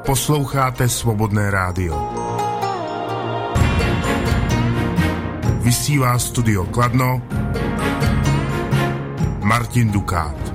Posloucháte Svobodné rádio. Vysílá studio Kladno Martin Dukát.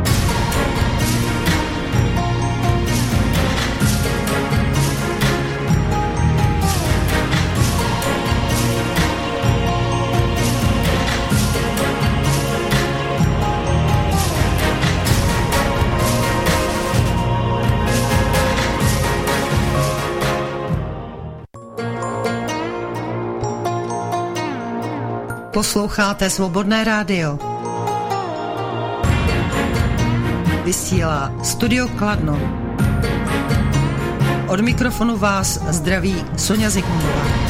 Posloucháte Svobodné rádio. Vysílá studio Kladno. Od mikrofonu vás zdraví Sonja Zikmundová.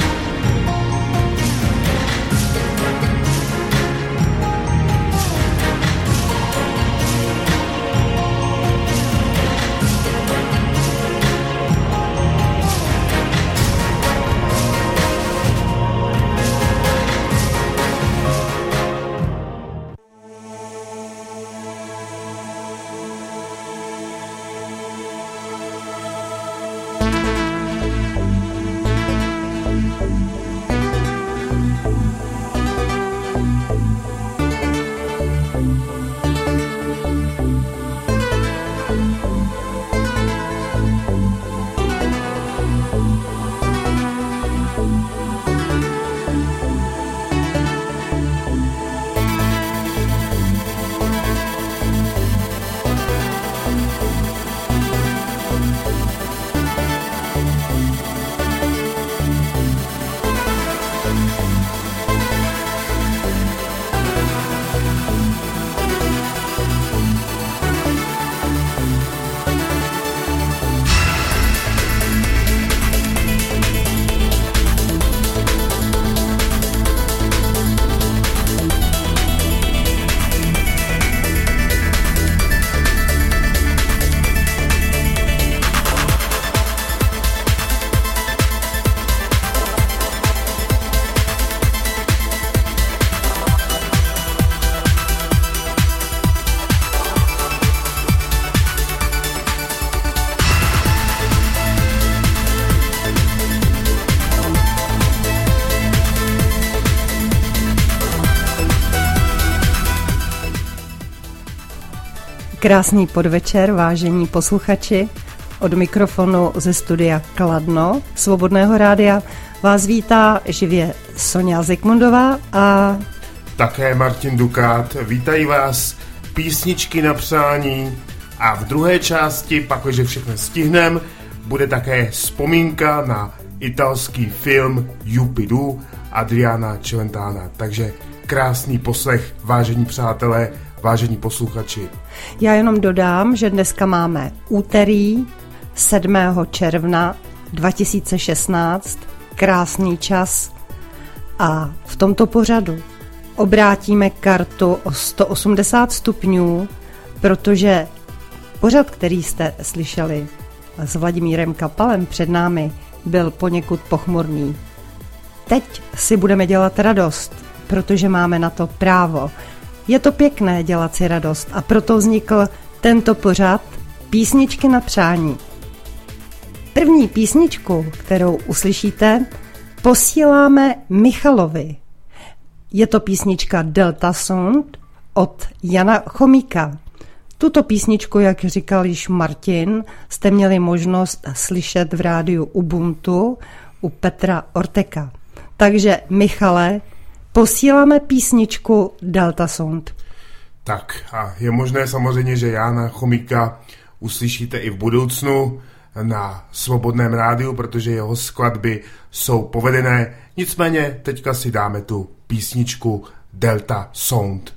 Krásný podvečer, vážení posluchači. Od mikrofonu ze studia Kladno Svobodného rádia vás vítá živě Sonja Zikmundová a také Martin Dukát. Vítají vás písničky na přání a v druhé části, pakliže všechno stihnem, bude také vzpomínka na italský film Jupidu Adriana Celentana. Takže krásný poslech, vážení přátelé, vážení posluchači. Já jenom dodám, že dneska máme úterý 7. června 2016, krásný čas a v tomto pořadu obrátíme kartu o 180 stupňů, protože pořad, který jste slyšeli s Vladimírem Kapalem před námi, byl poněkud pochmurný. Teď si budeme dělat radost, protože máme na to právo. Je to pěkné dělat si radost a proto vznikl tento pořad Písničky na přání. První písničku, kterou uslyšíte, posíláme Michalovi. Je to písnička Delta Sound od Jana Chomíka. Tuto písničku, jak říkal již Martin, jste měli možnost slyšet v rádiu Ubuntu u Petra Orteka. Takže Michale, posíláme písničku Delta Sound. Tak a je možné samozřejmě, že Jana Chomíka uslyšíte i v budoucnu na Svobodném rádiu, protože jeho skladby jsou povedené. Nicméně teďka si dáme tu písničku Delta Sound.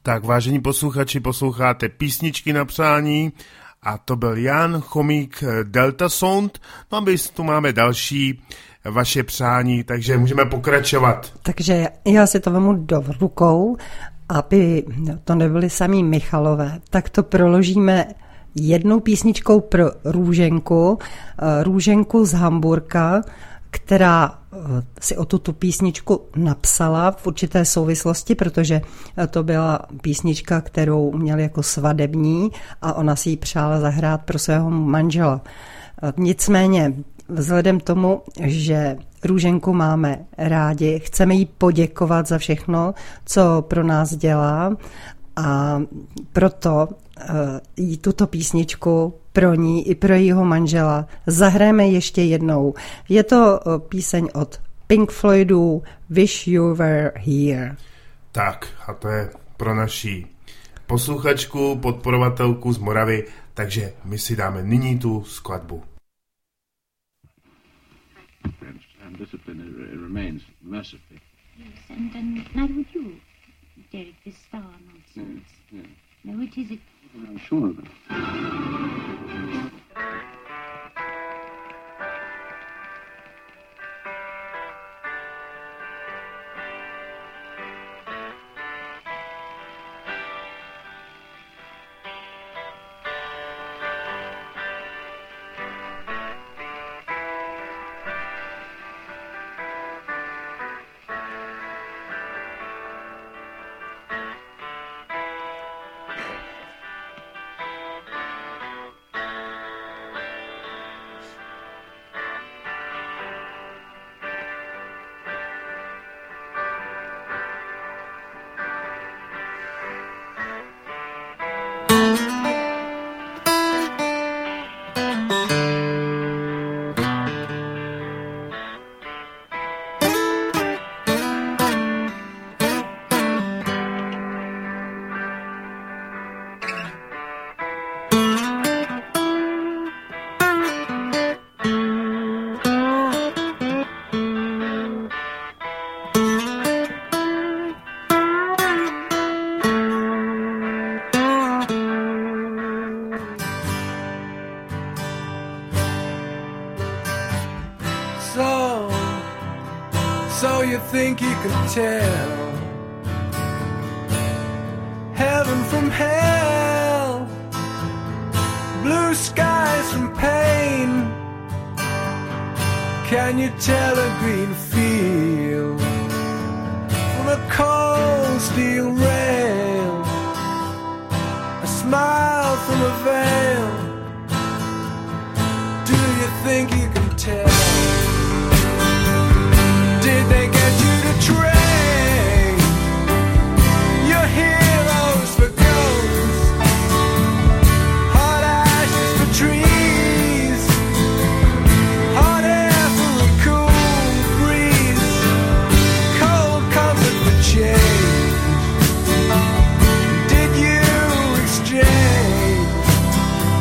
Tak vážení posluchači, posloucháte Písničky na přání a to byl Jan Chomík Delta Sound. No a my tu máme další vaše přání, takže můžeme pokračovat. Takže já si to vemu do rukou, aby to nebyly samý Michalové, tak to proložíme jednou písničkou pro Růženku z Hamburka, která si o tu písničku napsala v určité souvislosti, protože to byla písnička, kterou měl jako svadební a ona si ji přála zahrát pro svého manžela. Nicméně vzhledem tomu, že Růženku máme rádi, chceme jí poděkovat za všechno, co pro nás dělá a proto jí tuto písničku pro ní i pro jejího manžela zahrajeme ještě jednou. Je to píseň od Pink Floydů Wish You Were Here. Tak a to je pro naší posluchačku, podporovatelku z Moravy, takže my si dáme nyní tu skladbu. And discipline remains mercifully. Yes, and neither would you, Derek, this star nonsense. Yes. No, it is it. I'm sure of it. So you think you can tell heaven from hell, blue skies from pain. Can you tell a green field from a cold steel rail, a smile from a veil? Do you think you can tell? Did they get you to trade your heroes for ghosts, hot ashes for trees, hot air for a cool breeze, cold comfort for change? Did you exchange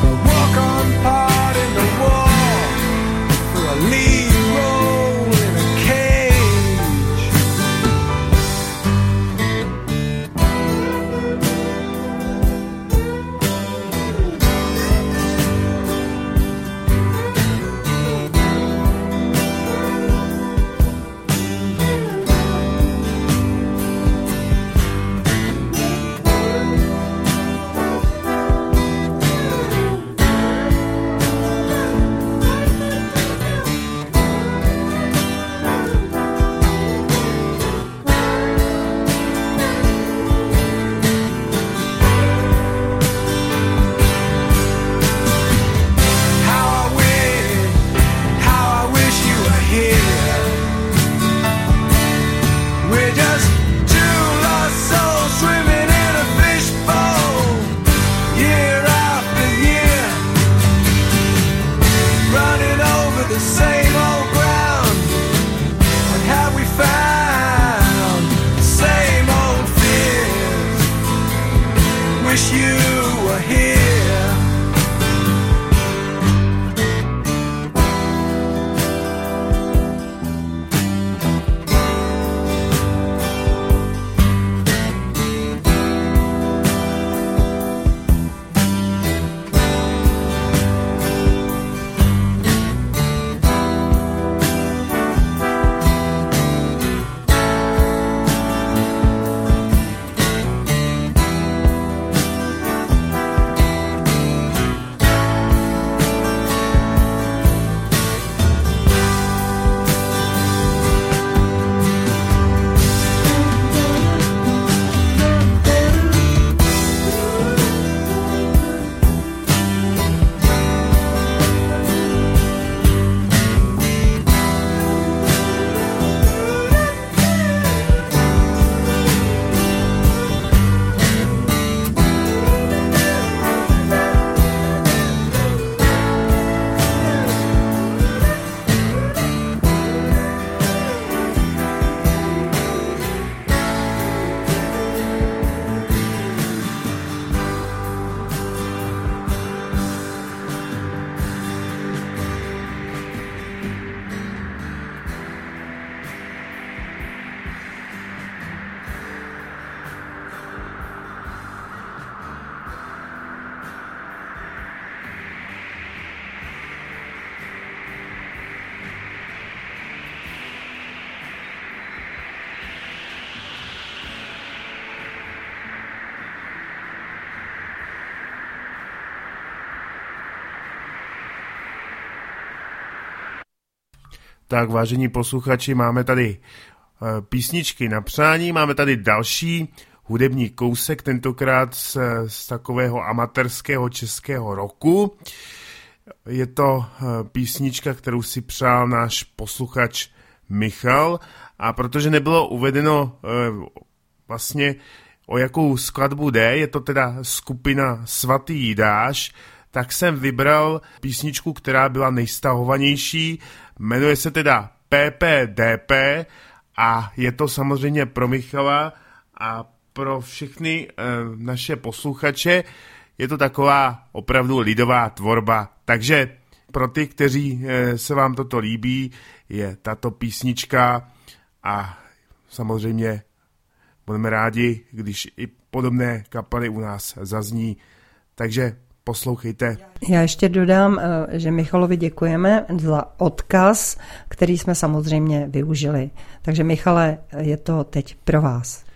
Tak vážení posluchači, máme tady písničky na přání, máme tady další hudební kousek, tentokrát z takového amatérského českého roku. Je to písnička, kterou si přál náš posluchač Michal, a protože nebylo uvedeno vlastně o jakou skladbu jde, je to teda skupina Svatý Jidáš, tak jsem vybral písničku, která byla nejstahovanější, jmenuje se teda PPDP a je to samozřejmě pro Michala a pro všechny naše posluchače. Je to taková opravdu lidová tvorba, takže pro ty, kteří se vám toto líbí, je tato písnička a samozřejmě budeme rádi, když i podobné kapely u nás zazní, takže poslouchejte. Já ještě dodám, že Michalovi děkujeme za odkaz, který jsme samozřejmě využili. Takže Michale, je to teď pro vás.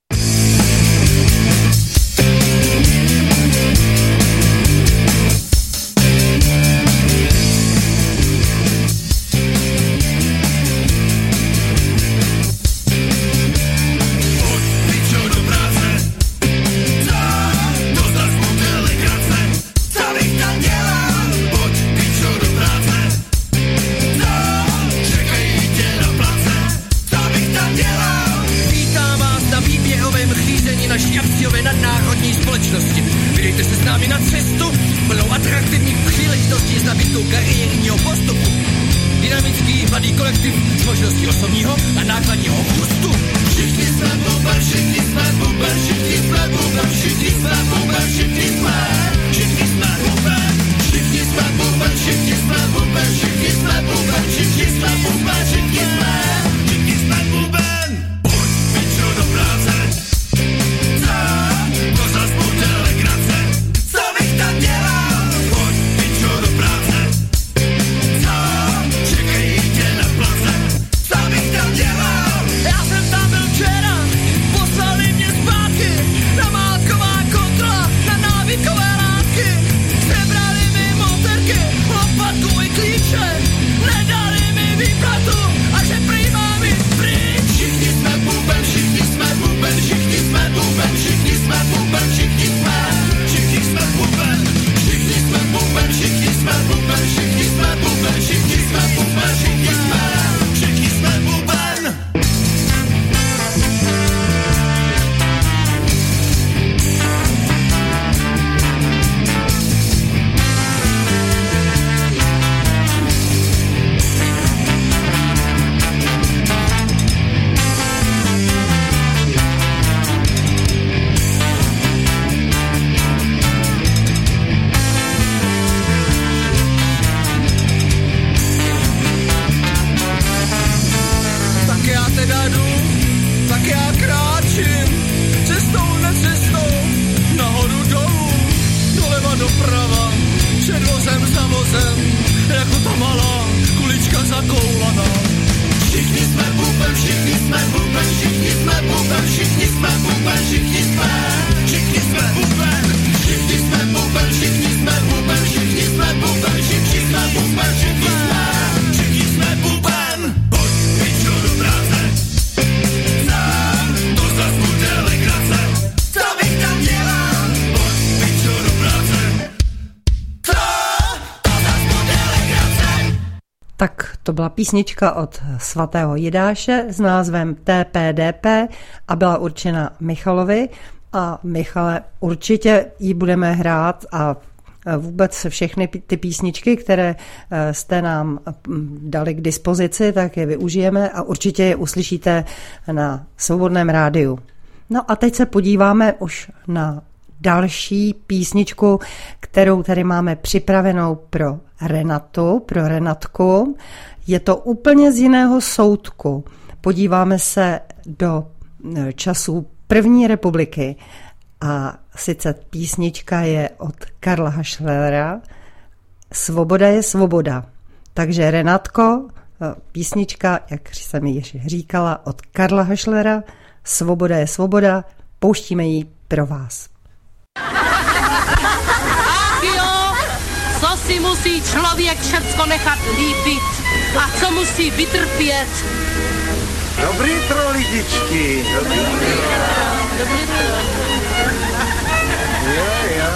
Naší akciové nadnárodní společnosti. Vydejte se s námi na cestu, plnou atraktivních příležitostí s nabídkou kariérního postupu. Dynamický mladý kolektiv s možností osobního a nákladního růstu. Všichni jsme Buben, všichni jsme Buben, všichni jsme Buben, všichni jsme Buben, všichni jsme Buben, všichni jsme Buben, všichni jsme Buben, všichni jsme Buben, všichni jsme Buben, všichni jsme Buben. Pojď, pičo, do práce. To zas bude legrace. Co bych tam dělal? Pojď, pičo, do práce. Co? Čekají tě na place. Co bych tam dělal? Já jsem tam byl včera, poslali mě zpátky. Namátková kontrola na návykové látky. Sebrali mi motorky, lopatu i klíče. Nedali mi výplatu a že prý mám jít pryč. Všichni jsme Buben, všichni jsme Buben, všichni jsme Buben, všichni jsme Buben, všichni jsme Buben, všichni jsme Buben, všichni jsme Buben, všichni jsme Buben, všichni jsme Buben, všichni jsme Buben. Tak já kráčím cestou, necestou, nahoru dolů, doleva doprava, před vozem za vozem, jako ta malá kulička zakoulaná. Všichni jsme Buben, všichni jsme Buben, všichni jsme Buben, všichni jsme Buben, všichni jsme Buben, všichni jsme Buben, všichni jsme Buben, všichni jsme Buben, všichni jsme Buben, všichni jsme Buben. Pojď, pičo, do práce. To zas bude legrace. Co bych tam dělal? Pojď, pičo, do práce. Co? To zas bude legrace. Tak to byla písnička od Svatého Jidáše s názvem TPDP a byla určena Michalovi. A Michale, určitě ji budeme hrát a vůbec všechny ty písničky, které jste nám dali k dispozici, tak je využijeme a určitě je uslyšíte na Svobodném rádiu. No a teď se podíváme už na další písničku, kterou tady máme připravenou pro Renatu, pro Renatku. Je to úplně z jiného soudku. Podíváme se do časů první republiky a sice písnička je od Karla Hašlera Svoboda je svoboda. Takže Renatko, písnička, jak jsem ji ještě říkala, od Karla Hašlera Svoboda je svoboda, pouštíme ji pro vás. Ach jo, co si si musí člověk všecko nechat líbit a co musí vytrpět. Dobrý tro, lidičky. Dobrý tro. Jo.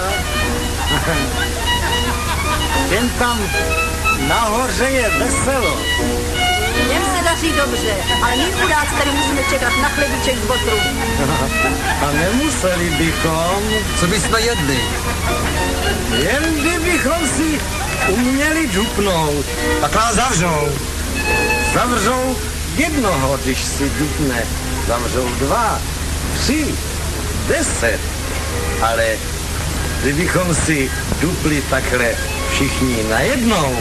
Jen tam nahoře je veselo. Jen se daří dobře, ale my chudáci tady musíme čekat na chlebíček z botru. A nemuseli bychom, co bychom jedli. Jen kdybychom si uměli dupnout. Tak nás zavřou. Zavřou jednoho, když si dupne. Zavřou 2, 3, 10. Ale kdybychom si dupli takhle všichni najednou,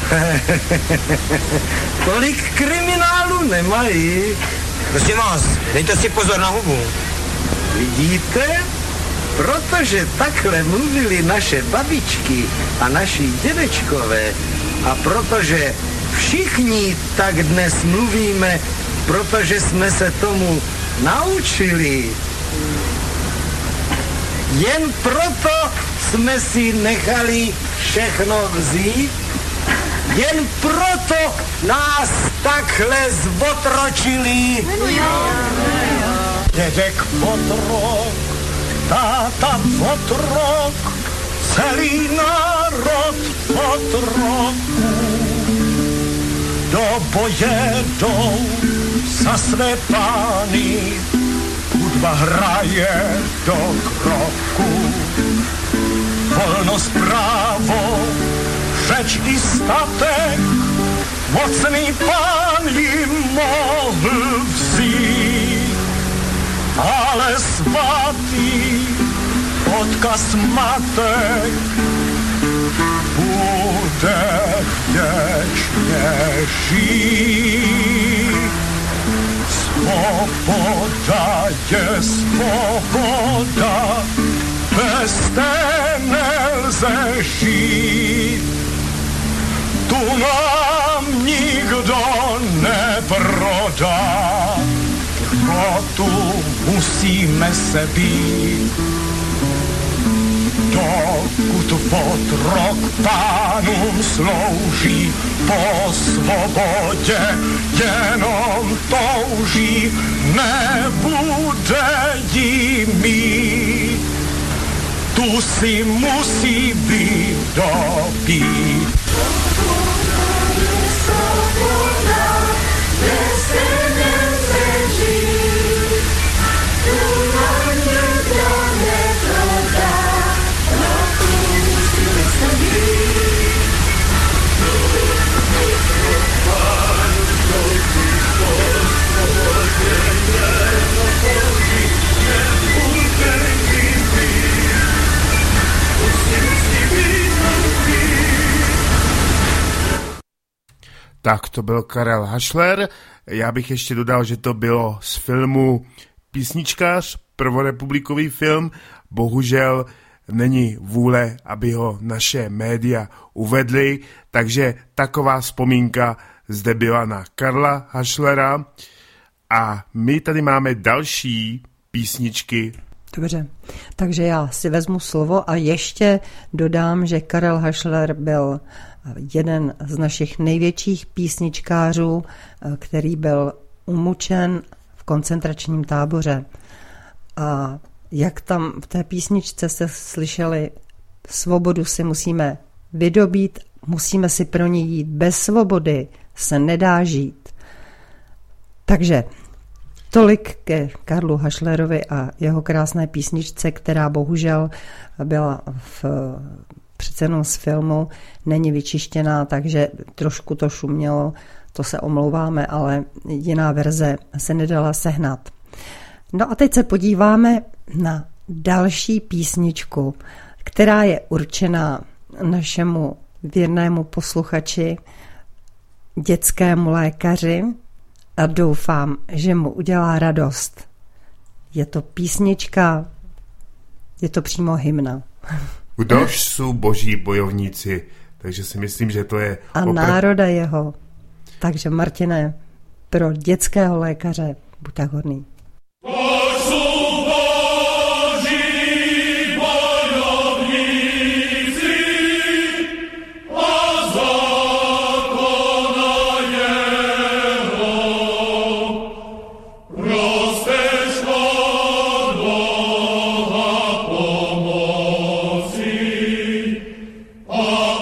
tolik kriminálu nemají. Prosím vás, dejte si pozor na hubu. Vidíte? Protože takhle mluvili naše babičky a naši dědečkové a protože všichni tak dnes mluvíme, protože jsme se tomu naučili. Jen proto jsme si nechali všechno vzít, jen proto nás takhle zotročili. Dědek otrok, táta otrok, celý národ otroků. Do boje jdou za své pány, hudba hraje do kroku. Volnost právo, řeč i statek, mocný pán jim mohl vzít. Ale svatý odkaz matek bude věčně žít. Svoboda je svoboda, bez té nelze žít. Tu nám nikdo neprodá, tu musíme se být. Dokud otrok pánům slouží, po svobodě jenom touží, nebude jí mít. Tu si musí být dobít. Svoboda, bez té nelze žít. Tu nám nikdo neprodá, no tu musíme se být. Tak to byl Karel Hašler. Já bych ještě dodal, že to bylo z filmu Písničkář, prvorepublikový film. Bohužel není vůle, aby ho naše média uvedly, takže taková vzpomínka zde byla na Karla Hašlera. A my tady máme další písničky. Dobře, takže já si vezmu slovo a ještě dodám, že Karel Hašler byl jeden z našich největších písničkářů, který byl umučen v koncentračním táboře. A jak tam v té písničce se slyšeli, svobodu si musíme vydobít, musíme si pro ní jít, bez svobody se nedá žít. Takže tolik ke Karlu Hašlerovi a jeho krásné písničce, která bohužel byla přece jenom z filmu, není vyčištěná, takže trošku to šumělo, to se omlouváme, ale jiná verze se nedala sehnat. No a teď se podíváme na další písničku, která je určená našemu věrnému posluchači, dětskému lékaři, a doufám, že mu udělá radost. Je to písnička, je to přímo hymna. Kdož jsou boží bojovníci, takže si myslím, že to je... A národa jeho. Takže Martine, pro dětského lékaře buď tak hodný.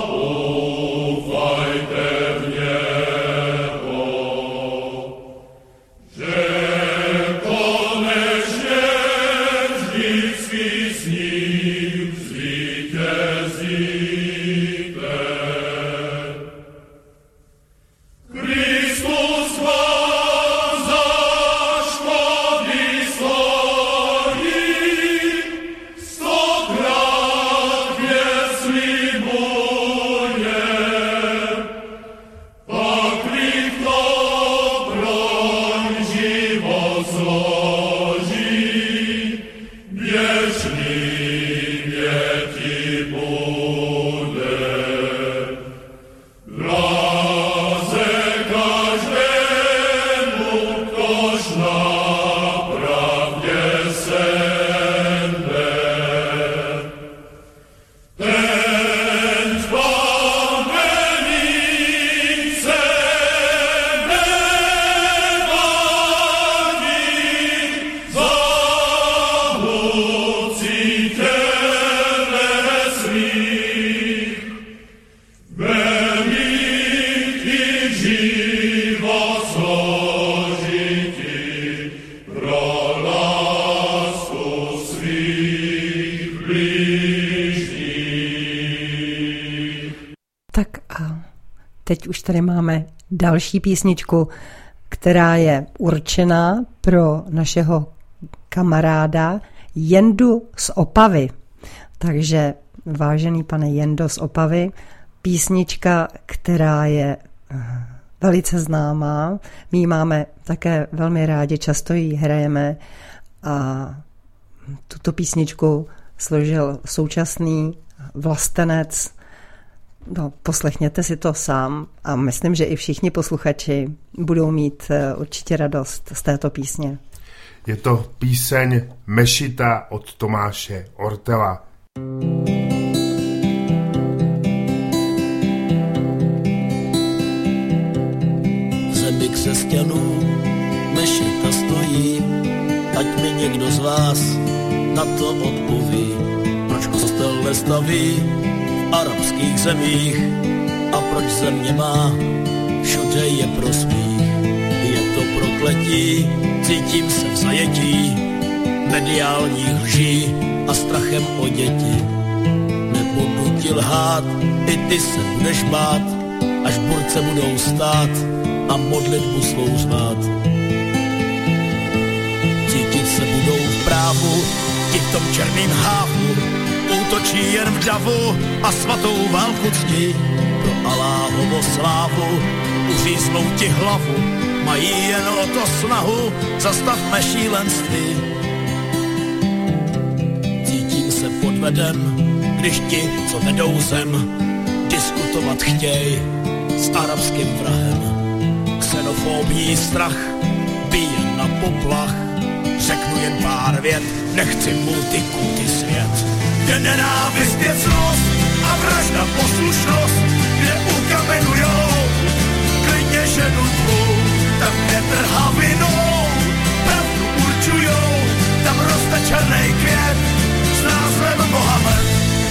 Teď už tady máme další písničku, která je určená pro našeho kamaráda Jendu z Opavy. Takže vážený pane Jendo z Opavy, písnička, která je velice známá. My ji máme také velmi rádi, často ji hrajeme a tuto písničku složil současný vlastenec. No, poslechněte si to sám a myslím, že i všichni posluchači budou mít určitě radost z této písně. Je to píseň Mešita od Tomáše Ortela. V zemi křesťanů mešita stojí, ať mi někdo z vás na to odpoví, proč kostel nestaví v arabských zemích a proč země má všude je prospích. Je to prokletí, cítím se v zajetí mediálních lží a strachem o děti. Nebudu ti lhát, i ty se budeš bát, až borce budou stát a modlitbu svou zvát. Cítit se budou v právu, ti v tom černým hávu, útočí jen v davu a svatou válku ctí. Pro Aláhovo slávu uříznou ti hlavu, mají jen o to snahu, zastavme šílenství. Cítím se podvedem, když ti, co vedou zem, diskutovat chtěj s arabským vrahem. Xenofobní strach bije na poplach, řeknu jen pár vět, nechci multikulty svět. Kde nenávist je cnost a vražda poslušnost, kde ukamenujou klidně ženu tvou, tam větr havinou pravdu určujou, tam roste černej květ s názvem Mohamed.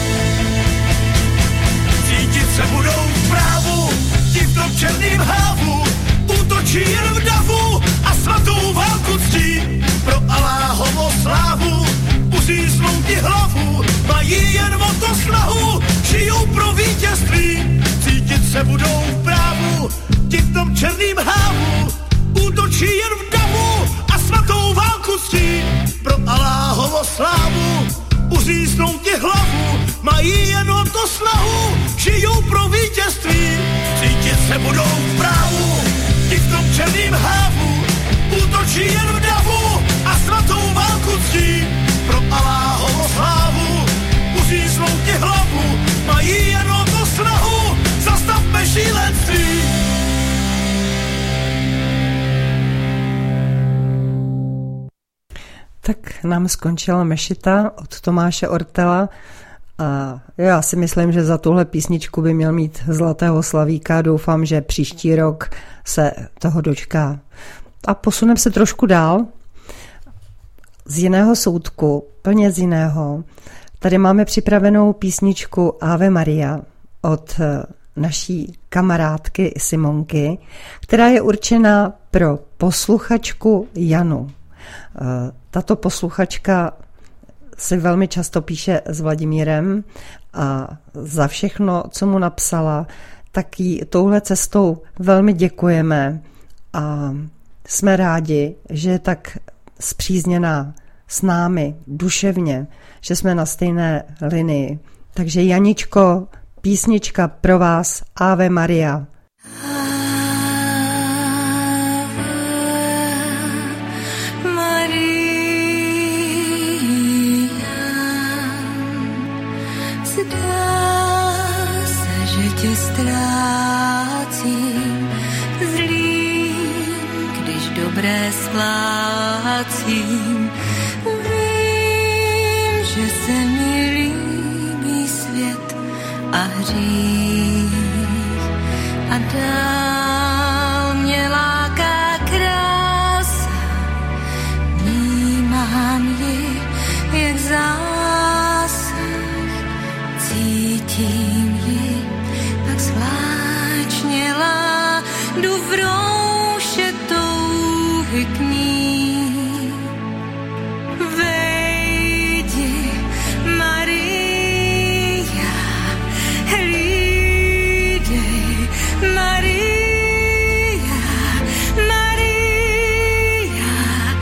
Cítit se budou v právu, ti v tom černým hávu, útočí jen v davu a svatou válku ctí. Pro Aláhovo slávu uříznou ti hlavu, mají jen o to snahu, žijou pro vítězství. Cítit se budou v právu, ti v tom černým hávu, útočí jen v davu a svatou válku ctí. Pro Aláhovo slávu uříznou ti hlavu, mají jen o to snahu, žijou pro vítězství. Cítit se budou v právu, ti v tom černým hávu, útočí jen v davu a svatou válku ctí. Pro Aláhovo slávu uříznou ti hlavu, mají jen o to snahu, zastavme šílenství. Tak nám skončila Mešita od Tomáše Ortela a já si myslím, že za tuhle písničku by měl mít Zlatého slavíka. Doufám, že příští rok se toho dočká. A posuneme se trošku dál. Z jiného soudku, plně z jiného. Tady máme připravenou písničku Ave Maria od naší kamarádky Simonky, která je určena pro posluchačku Janu. Tato posluchačka si velmi často píše s Vladimírem a za všechno, co mu napsala, tak jí touhle cestou velmi děkujeme a jsme rádi, že je tak spřízněná s námi duševně, že jsme na stejné linii. Takže Janičko, písnička pro vás, Ave Maria. Ztrácím zlým, když dobré splácím. Vím, že se mi líbí svět a hřích a dál mě láká krása. Vnímám ji, jak zásah, cítím ji, tak zvláčnělá, jdu v rouše touhy k ní. Vejdi, Maria, hlídej, Maria, Maria,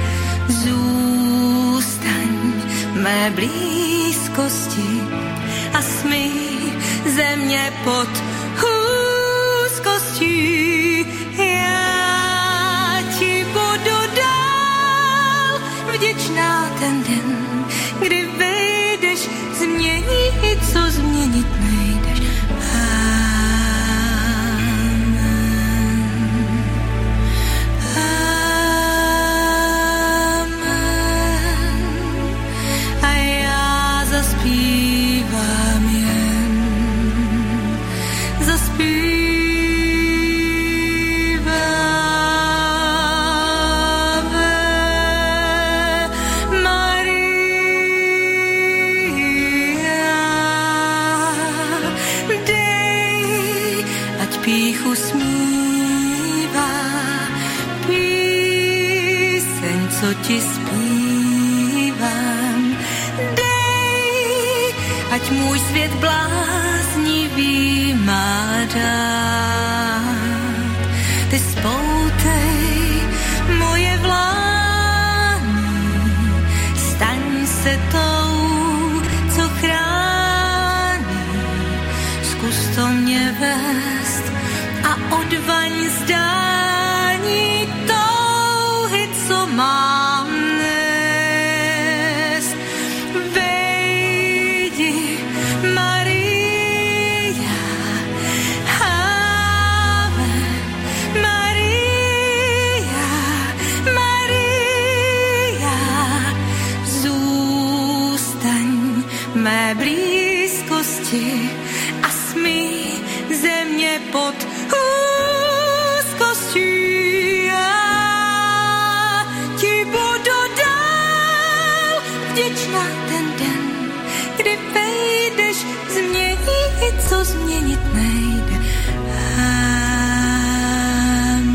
zůstaň mé blízkosti a smí země pod úzkostí. Já ti budu dál vděčná ten den, kdy vejdeš změnit, co změnit nejdeš. Amen. Amen. A já zaspívám jen, zaspívám. Píchu smívá píseň, co ti zpívám. Dej, ať můj svět bláznivý má dát. Ty spoutej moje vlány, staň se tou, co chrání. Zkus to mě vést a odvaň zdání touhy, co mám nést. Vejdi, Maria, Ave Maria, Maria, zůstaň mé blízkosti a smí země pod úzkostí. Já ti budu dál vděčná ten den, kdy vejdeš změnit, co změnit nejde. Amen.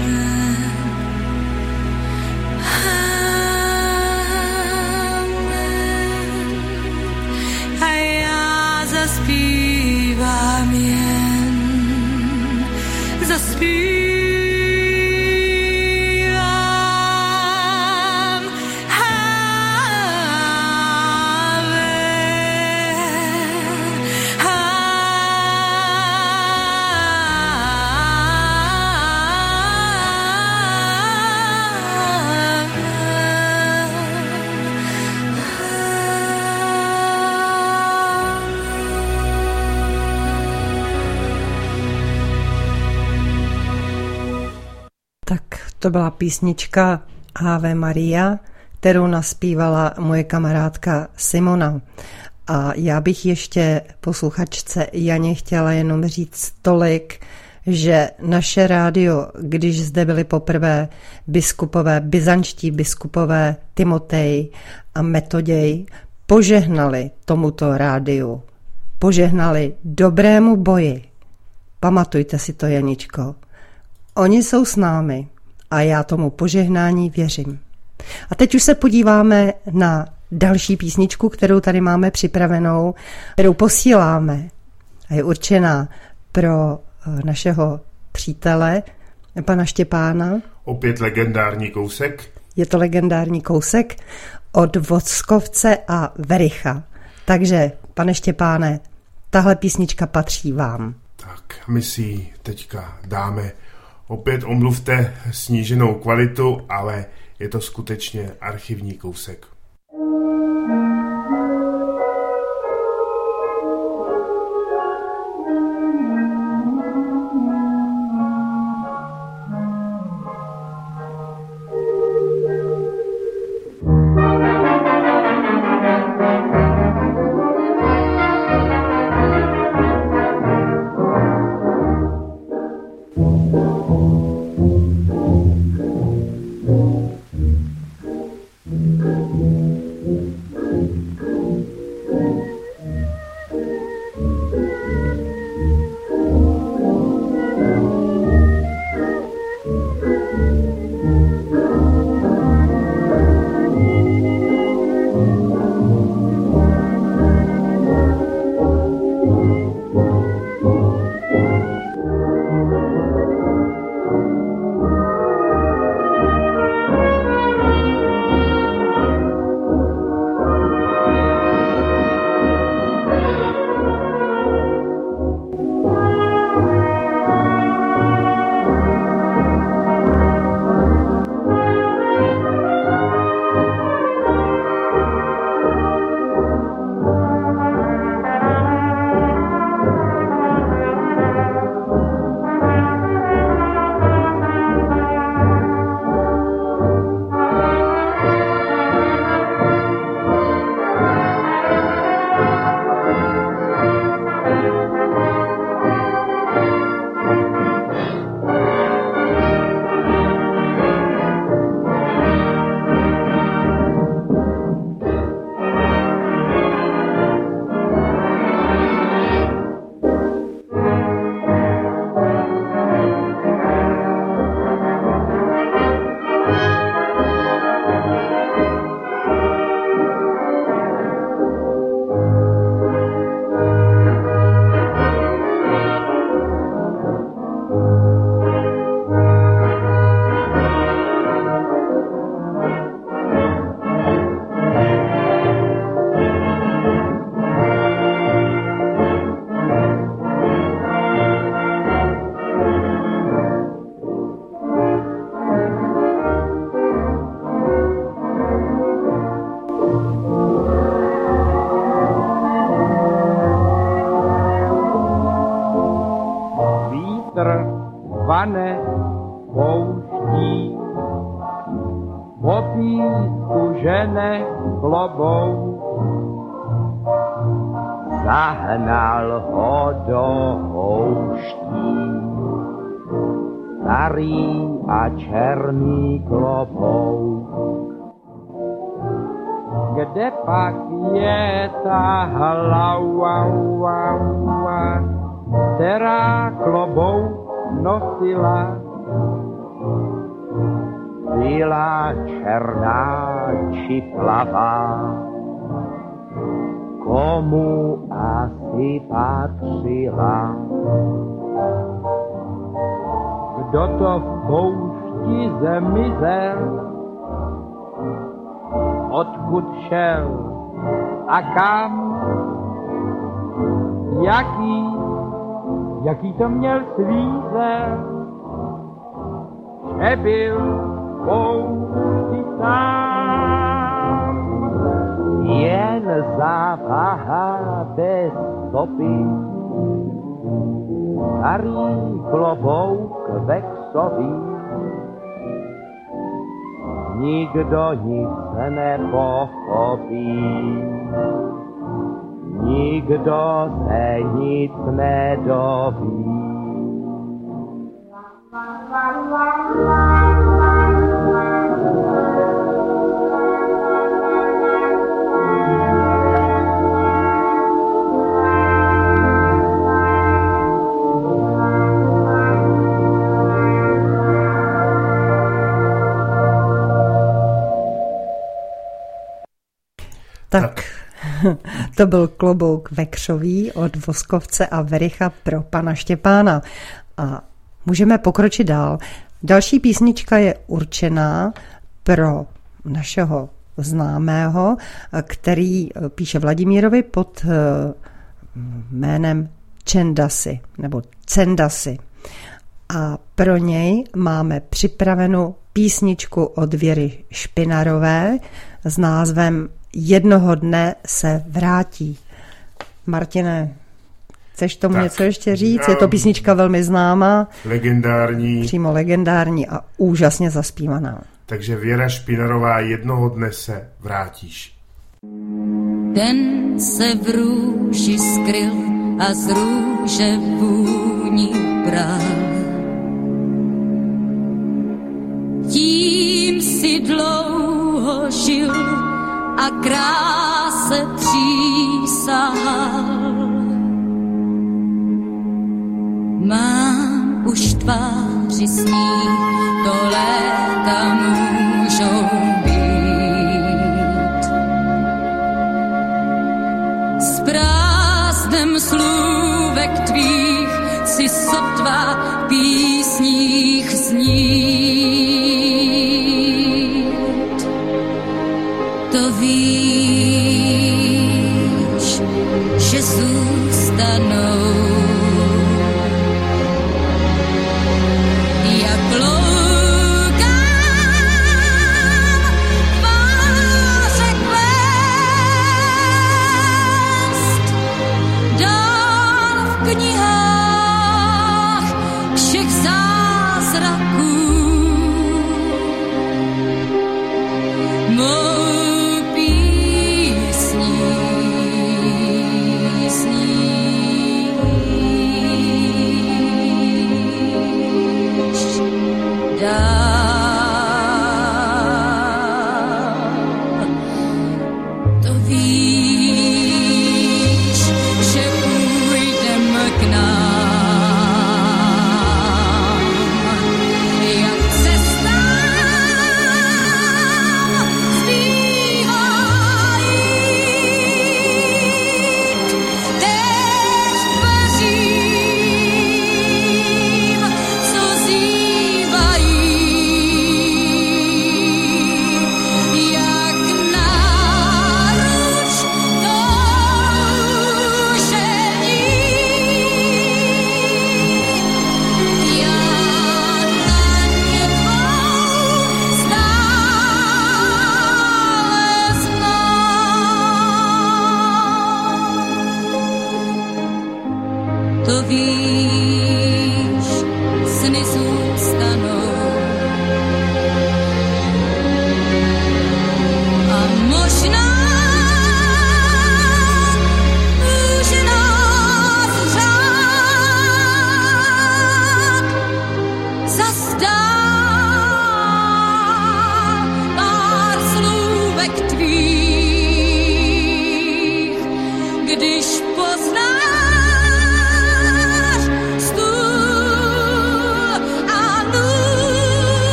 Amen. A já zaspívám jen, zaspívám. To byla písnička Ave Maria, kterou naspívala moje kamarádka Simona. A já bych ještě posluchačce Janě chtěla jenom říct tolik, že naše rádio, když zde byli poprvé biskupové, byzančtí biskupové Timotej a Metoděj, požehnali tomuto rádiu. Požehnali dobrému boji, Pamatujte si to, Janičko. Oni jsou s námi a já tomu požehnání věřím. A teď už se podíváme na další písničku, kterou tady máme připravenou, kterou posíláme a je určená pro našeho přítele, pana Štěpána. Opět legendární kousek. Je to legendární kousek od Vockovce a Vericha. Takže, pane Štěpáne, tahle písnička patří vám. Tak, my si ji teďka dáme. Opět omluvte sníženou kvalitu, ale je to skutečně archivní kousek. vane pouští, po písku žene klobou. Zahnal ho do houští, starý a černý klobouk. Kde pak je ta hlava, která klobouk nosila? Byla černá či plavá, komu asi patřila? Kdo to v poušti zmizel? Odkud šel a kam? Jaký to měl svízel? Že byl v poušti sám. Jen závaha bez stopy, starý klobouk vexový. Nikdo nic nepochopí, nikdo se nic nedoví. Tak. To byl klobouk vekřový od Voskovce a Vericha pro pana Štěpána. A můžeme pokročit dál. Další písnička je určená pro našeho známého, který píše Vladimírovi pod jménem Čendasi nebo Cendasi. A pro něj máme připravenou písničku od Věry Špinarové s názvem Jednoho dne se vrátí. Martine, chceš tomu něco ještě říct? Je to písnička velmi známá. Legendární. Přímo legendární a úžasně zaspívaná. Takže Věra Špinarová, Jednoho dne se vrátíš. Den se v růži skryl a z růže vůni bral. Tím si dlouho žil a kráse přísahal. Mám už tváři s ní, to léta můžou být. S prázdnem slůvek tvých si sotva písních znít. To víš, že zůstanou jak louka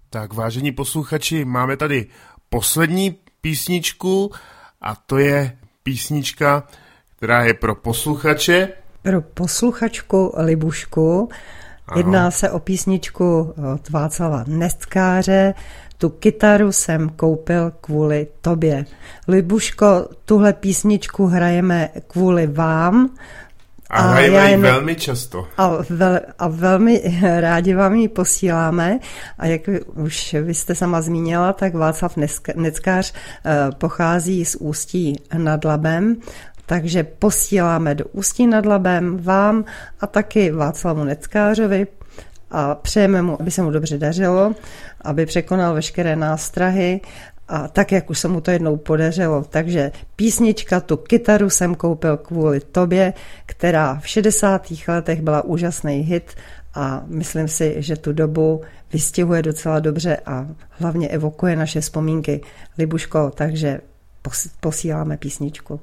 Tak vážení posluchači, máme tady poslední písničku a to je písnička, která je pro posluchače. Pro posluchačku Libušku. Jedná se o písničku od Václava Neckáře. Tu kytaru jsem koupil kvůli tobě. Libuško, tuhle písničku hrajeme kvůli vám. A hrajeme ji velmi často. A velmi rádi vám ji posíláme. A jak už vy jste sama zmínila, tak Václav Neckář pochází z Ústí nad Labem. Takže posíláme do Ústí nad Labem vám a taky Václavu Neckářovi a přejeme mu, aby se mu dobře dařilo, aby překonal veškeré nástrahy a tak, jak už se mu to jednou podařilo. Takže písnička, tu kytaru jsem koupil kvůli tobě, která v 60. letech byla úžasný hit a myslím si, že tu dobu vystihuje docela dobře a hlavně evokuje naše vzpomínky. Libuško, takže posíláme písničku.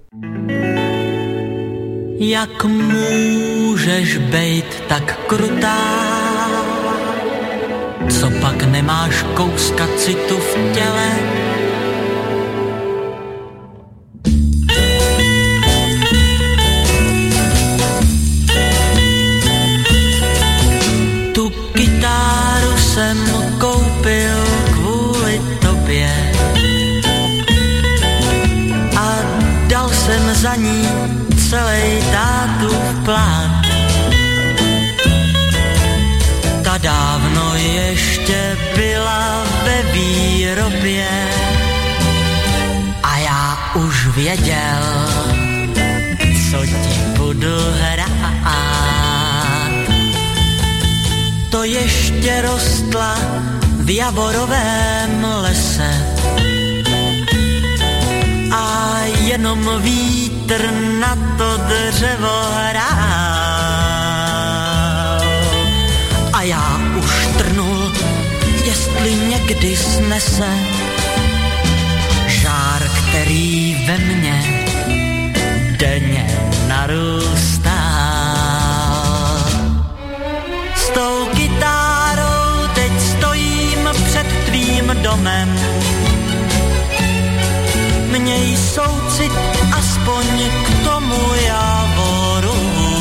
Jak můžeš bejt tak krutá, co pak nemáš kouska citu v těle? Tu kytáru jsem koupil kvůli tobě a dal jsem za ní celej tátův plán. Ta dávno ještě byla ve výrobě a já už věděl, co ti budu hrát. To ještě rostla v javorovém lese a jenom vítr na to dřevo hrál. A já už trnul, jestli někdy snese žár, který ve mně denně narůstá. S tou kytárou teď stojím před tvým domem. Měj soucit aspoň k tomu javoru.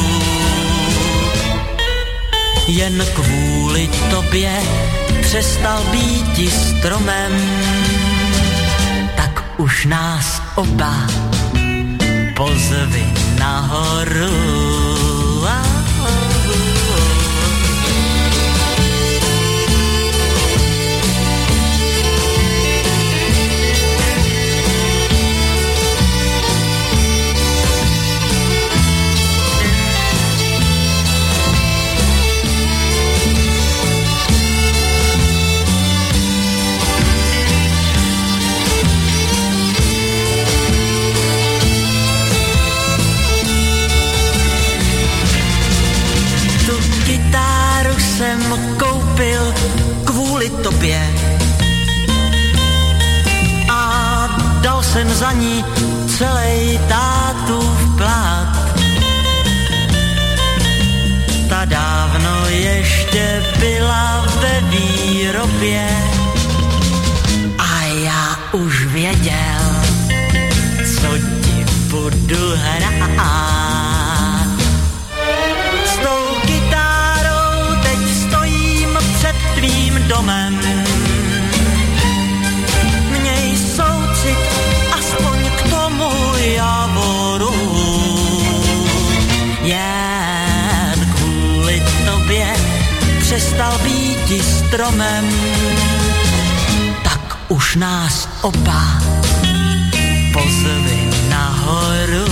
Jen kvůli tobě přestal býti stromem, tak už nás oba pozvi nahoru. Jsem koupil kvůli tobě a dal jsem za ní celej tátův plát. Ta dávno ještě byla ve výrobě a já už věděl, co ti budu hrát. Tvým domem. Měj soucit aspoň k tomu javoru. Jen kvůli tobě přestal býti stromem, tak už nás oba pozvi nahoru.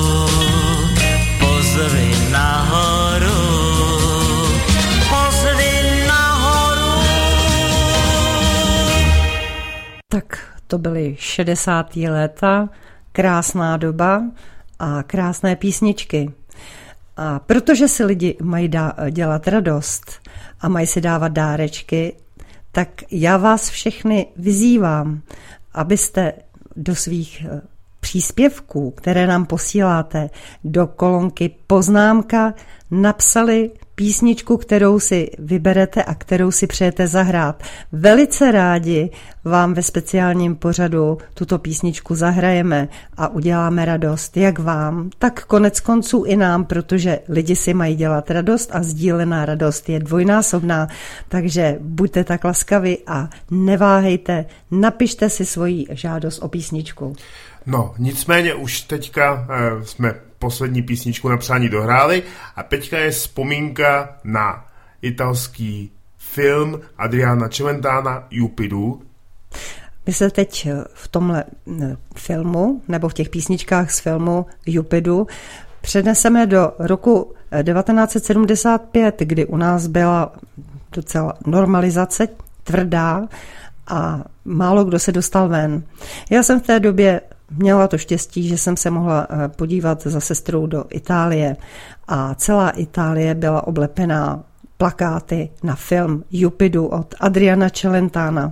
Pozvi nahoru. Tak to byly 60. léta, krásná doba a krásné písničky. A protože si lidi mají dělat radost a mají si dávat dárečky, tak já vás všechny vyzývám, abyste do svých příspěvků, které nám posíláte do kolonky poznámka, napsali písničku, kterou si vyberete a kterou si přejete zahrát. Velice rádi vám ve speciálním pořadu tuto písničku zahrajeme a uděláme radost jak vám, tak konec konců i nám, protože lidi si mají dělat radost a sdílená radost je dvojnásobná, takže buďte tak laskaví a neváhejte, napište si svoji žádost o písničku. No, nicméně už teďka jsme poslední písničku na přání dohráli a teďka je vzpomínka na italský film Adriana Celentana Jupidu. My se teď v tomhle filmu, nebo v těch písničkách z filmu Jupidu přeneseme do roku 1975, kdy u nás byla docela normalizace tvrdá a málo kdo se dostal ven. Já jsem v té době měla to štěstí, že jsem se mohla podívat za sestrou do Itálie a celá Itálie byla oblepená plakáty na film Jupidu od Adriana Celentana.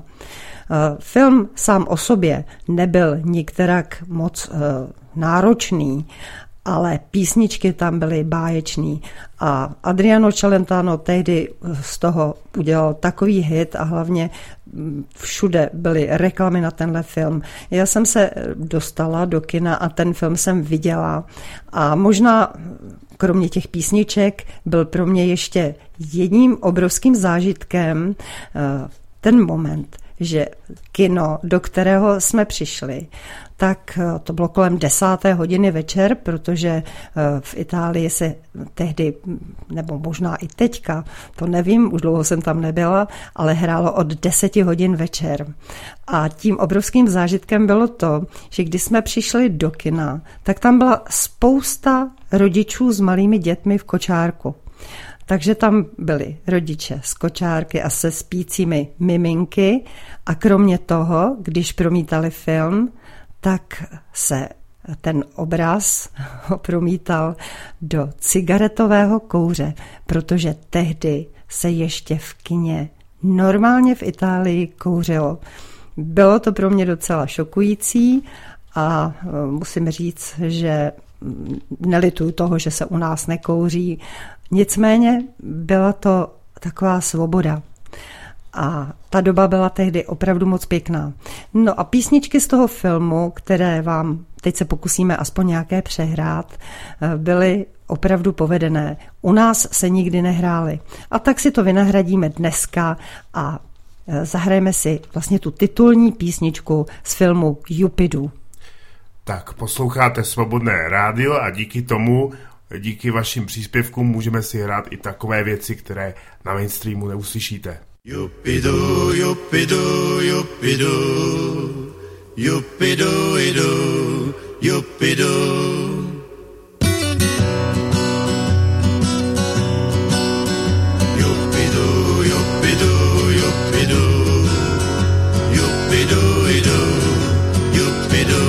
Film sám o sobě nebyl nikterak moc náročný, ale písničky tam byly báječný a Adriano Celentano tehdy z toho udělal takový hit a hlavně všude byly reklamy na tenhle film. Já jsem se dostala do kina a ten film jsem viděla a možná kromě těch písniček byl pro mě ještě jedním obrovským zážitkem ten moment, že kino, do kterého jsme přišli, tak to bylo kolem 10. hodiny večer, protože v Itálii se tehdy, nebo možná i teďka, to nevím, už dlouho jsem tam nebyla, ale hrálo od 10 hodin večer. A tím obrovským zážitkem bylo to, že když jsme přišli do kina, tak tam byla spousta rodičů s malými dětmi v kočárku. Takže tam byli rodiče z kočárky a se spícími miminky a kromě toho, když promítali film, tak se ten obraz promítal do cigaretového kouře, protože tehdy se ještě v kině normálně v Itálii kouřilo. Bylo to pro mě docela šokující a musím říct, že nelituju toho, že se u nás nekouří. Nicméně byla to taková svoboda. A ta doba byla tehdy opravdu moc pěkná. No a písničky z toho filmu, které vám teď se pokusíme aspoň nějaké přehrát, byly opravdu povedené. U nás se nikdy nehrály. A tak si to vynahradíme dneska a zahrajeme si vlastně tu titulní písničku z filmu Jupidu. Tak posloucháte Svobodné rádio a díky tomu, díky vašim příspěvkům můžeme si hrát i takové věci, které na mainstreamu neuslyšíte. Jupidu, jupidu, jupidu, jupidu, idu, jupidu. Jupidu, jupidu, jupidu, jupidu, idu, jupidu.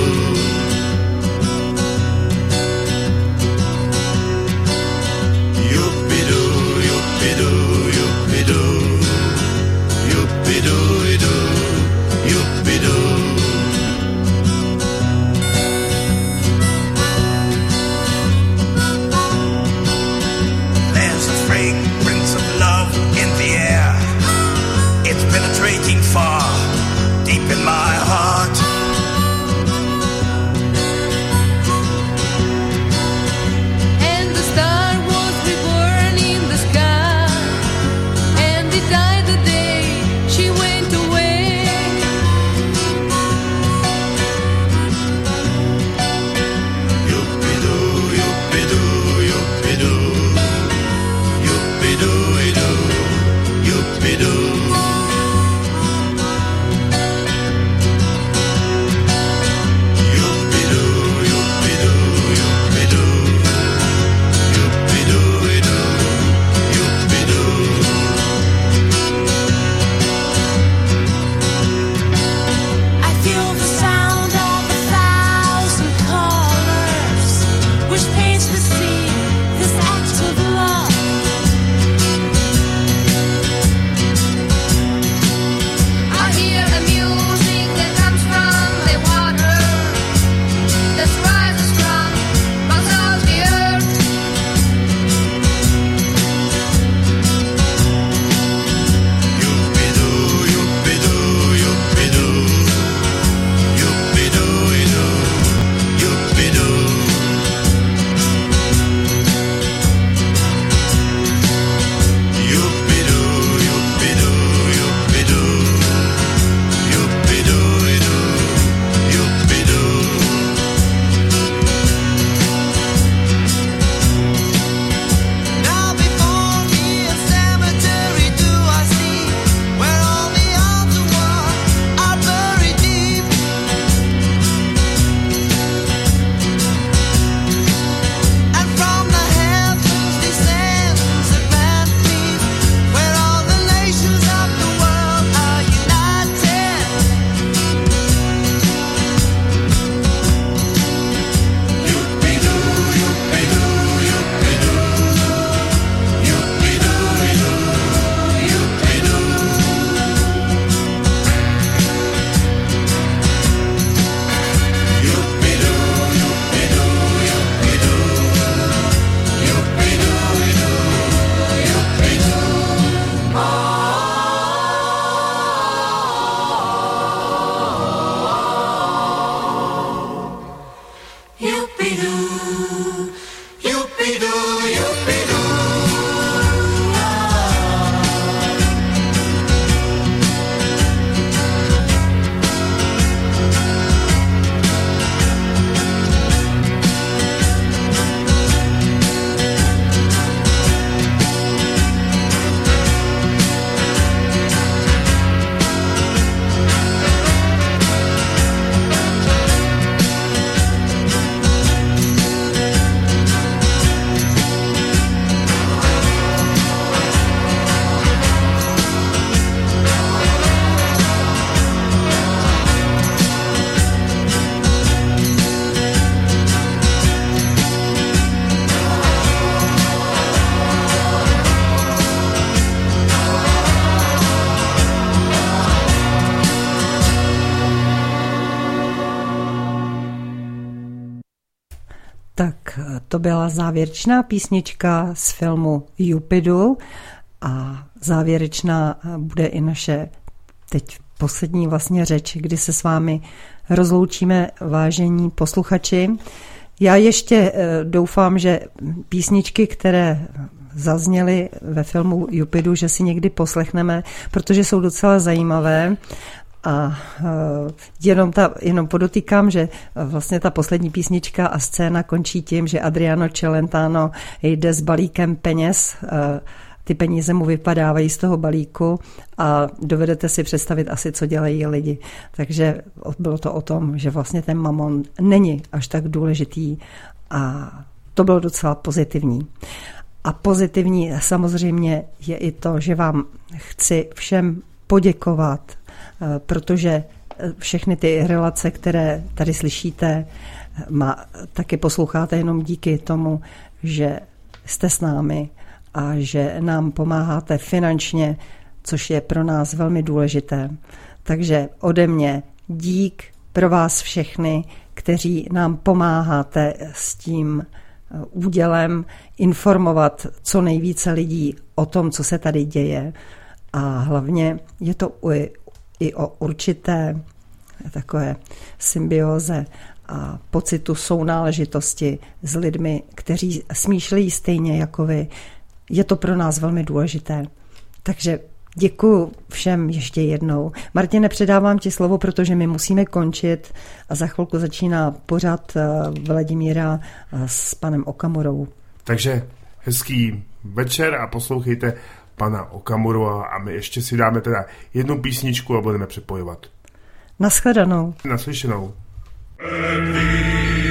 Tak to byla závěrečná písnička z filmu Jupidu a závěrečná bude i naše teď poslední vlastně řeč, kdy se s vámi rozloučíme, vážení posluchači. Já ještě doufám, že písničky, které zazněly ve filmu Jupidu, že si někdy poslechneme, protože jsou docela zajímavé. A jenom podotýkám, že vlastně ta poslední písnička a scéna končí tím, že Adriano Celentano jde s balíkem peněz, ty peníze mu vypadávají z toho balíku a dovedete si představit asi, co dělají lidi. Takže bylo to o tom, že vlastně ten mamon není až tak důležitý a to bylo docela pozitivní. A pozitivní samozřejmě je i to, že vám chci všem poděkovat, protože všechny ty relace, které tady slyšíte, taky posloucháte jenom díky tomu, že jste s námi a že nám pomáháte finančně, což je pro nás velmi důležité. Takže ode mě dík pro vás všechny, kteří nám pomáháte s tím údělem informovat co nejvíce lidí o tom, co se tady děje. A hlavně je to i o určité takové symbioze a pocitu sounáležitosti s lidmi, kteří smýšlejí stejně jako vy. Je to pro nás velmi důležité. Takže děkuju všem ještě jednou. Martine, předávám ti slovo, protože my musíme končit a za chvilku začíná pořad Vladimíra s panem Okamurou. Takže hezký večer a poslouchejte pana Okamuru a my ještě si dáme teda jednu písničku a budeme přepojovat. Naschledanou. Naslyšenou.